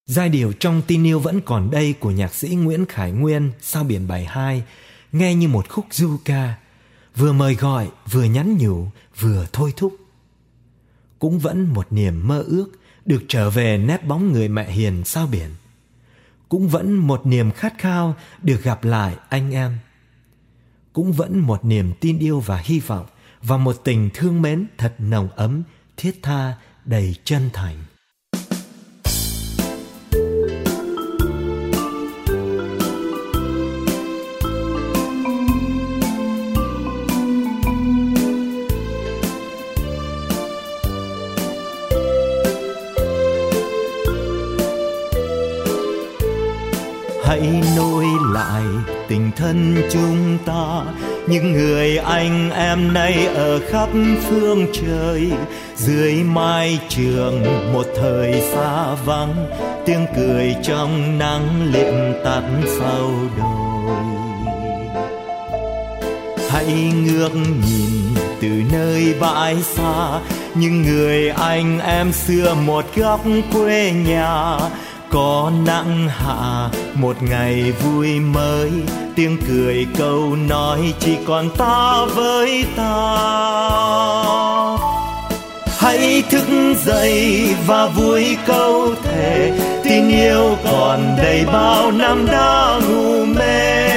Giai điệu trong Tin Yêu Vẫn Còn Đây của nhạc sĩ Nguyễn Khải Nguyên, Sao Biển Bài 2, nghe như một khúc du ca, vừa mời gọi, vừa nhắn nhủ, vừa thôi thúc. Cũng vẫn một niềm mơ ước được trở về nép bóng người mẹ hiền sao biển. Cũng vẫn một niềm khát khao được gặp lại anh em. Cũng vẫn một niềm tin yêu và hy vọng, và một tình thương mến thật nồng ấm, thiết tha, đầy chân thành. Hãy nối lại tình thân chúng ta, những người anh em nay ở khắp phương trời. Dưới mái trường một thời xa vắng, tiếng cười trong nắng liệm tắt sau đồi. Hãy ngước nhìn từ nơi bãi xa, những người anh em xưa một góc quê nhà. Có nắng hạ một ngày vui mới, tiếng cười câu nói chỉ còn ta với ta. Hãy thức dậy và vui câu thề, tin yêu còn đầy bao năm đã ngủ mê.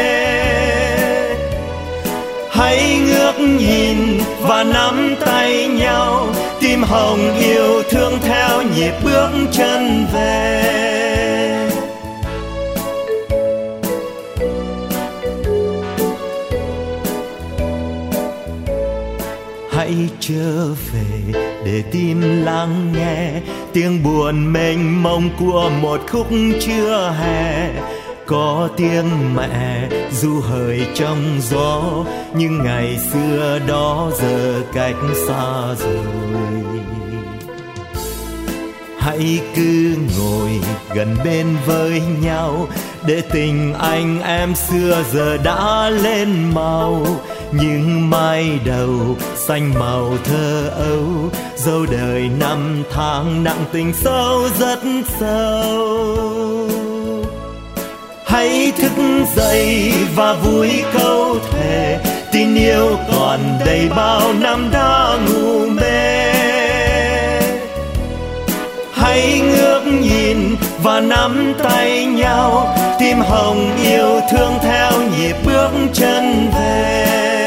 Hãy ngước nhìn và nắm tay nhau, tim hồng yêu thương theo nhịp bước chân về. Hãy trở về để tim lắng nghe tiếng buồn mênh mông của một khúc trưa hè. Có tiếng mẹ ru hời trong gió, nhưng ngày xưa đó giờ cách xa rồi. Hãy cứ ngồi gần bên với nhau, để tình anh em xưa giờ đã lên màu. Những mái đầu xanh màu thơ ấu, dấu đời năm tháng nặng tình sâu rất sâu. Hãy thức dậy và vui câu thề, tin yêu còn đầy bao năm đã ngủ mê. Hãy ngước nhìn và nắm tay nhau, tim hồng yêu thương theo nhịp bước chân về.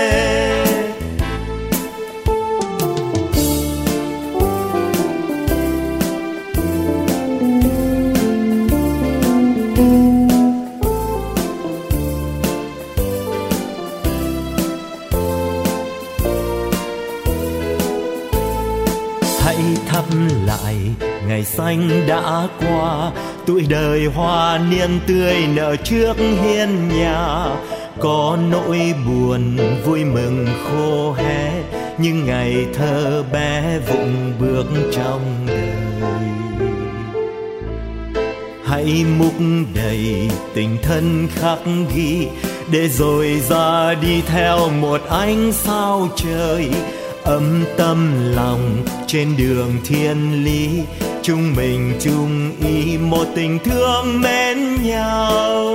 Hãy thắp lại ngày xanh đã qua, tuổi đời hoa niên tươi nở trước hiên nhà. Có nỗi buồn vui mừng khô héo, những ngày thơ bé vụng bước trong đời. Hãy múc đầy tình thân khắc ghi, để rồi ra đi theo một ánh sao trời. Ấm tâm lòng trên đường thiên lý, chúng mình chung ý một tình thương mến nhau.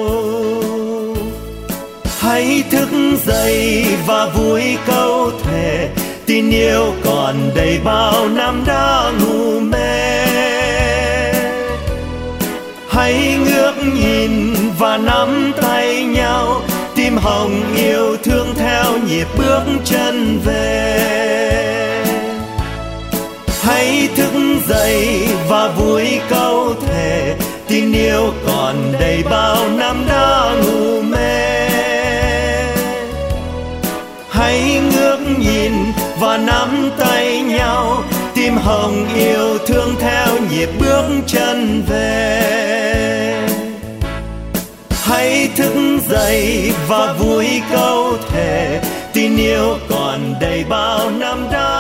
Hãy thức dậy và vui câu thề, tin yêu còn đầy bao năm đã ngủ mê. Hãy ngước nhìn và nắm tay nhau, tim hồng yêu thương theo nhịp bước chân về. Hãy thức dậy và vui câu thề, tin yêu còn đầy bao năm đã ngủ mê. Hãy ngước nhìn và nắm tay nhau, tim hồng yêu thương theo nhịp bước chân về. Hãy thức dậy và vui câu thề, tin yêu còn đầy bao năm đã